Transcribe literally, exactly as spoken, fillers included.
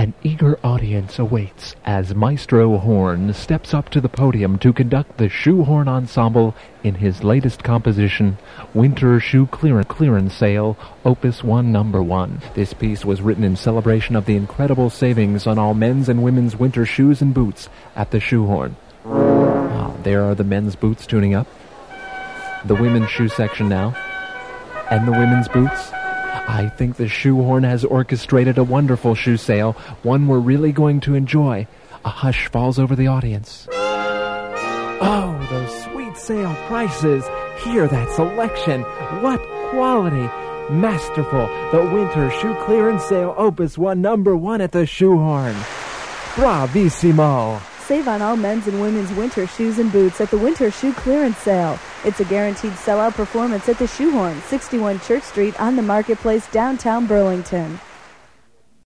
An eager audience awaits as Maestro Horn steps up to the podium to conduct the Shoehorn Ensemble in his latest composition, Winter Shoe Clearance, Clearance Sale, Opus one Number one. This piece was written in celebration of the incredible savings on all men's and women's winter shoes and boots at the Shoehorn. Wow, there are the men's boots tuning up, the women's shoe section now, and the women's boots. I think the Shoehorn has orchestrated a wonderful shoe sale, one we're really going to enjoy. A hush falls over the audience. Oh, those sweet sale prices. Hear that selection. What quality. Masterful. The Winter Shoe Clearance Sale, Opus one Number one at the Shoehorn. Bravissimo. Save on all men's and women's winter shoes and boots at the Winter Shoe Clearance Sale. It's a guaranteed sellout performance at the Shoehorn, sixty-one Church Street on the Marketplace, downtown Burlington.